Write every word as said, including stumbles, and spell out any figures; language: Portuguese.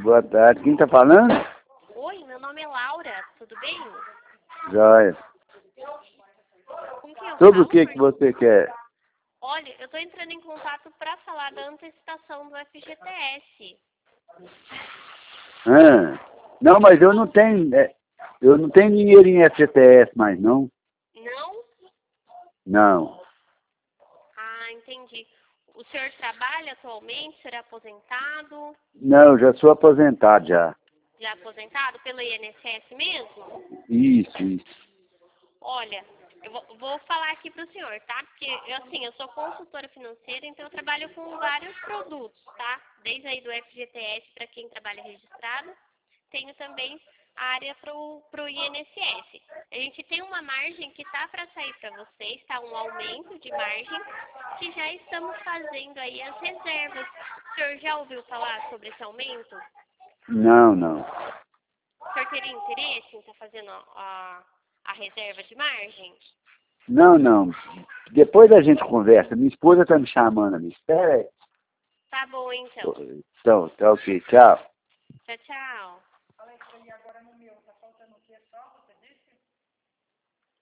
Boa tarde. Quem tá falando? Oi, meu nome é Laura, tudo bem? Joia. Com quem eu Sobre o falo? que que você quer? Olha, eu tô entrando em contato para falar da antecipação do F G T S. Ah, não, mas eu não tenho... é, eu não tenho dinheiro em F G T S mais, não. Não? Não. Ah, entendi. O senhor trabalha atualmente? O senhor é aposentado? Não, eu já sou aposentado já. Já é aposentado pelo I N S S mesmo? Isso, isso. Olha, eu vou, vou falar aqui para o senhor, tá? Porque, eu, assim, eu sou consultora financeira, então eu trabalho com vários produtos, tá? Desde aí do F G T S para quem trabalha registrado, tenho também a área para o I N S S. A gente tem uma margem que tá para sair para vocês, tá? Um aumento de margem, que já estamos fazendo aí as reservas. O senhor já ouviu falar sobre esse aumento? Não, não. O senhor teria interesse em estar fazendo a, a reserva de margem? Não, não. Depois a gente conversa. Minha esposa tá me chamando ali. Espera aí. Tá bom, então. Então, tá ok. Tchau. Tchau, tchau.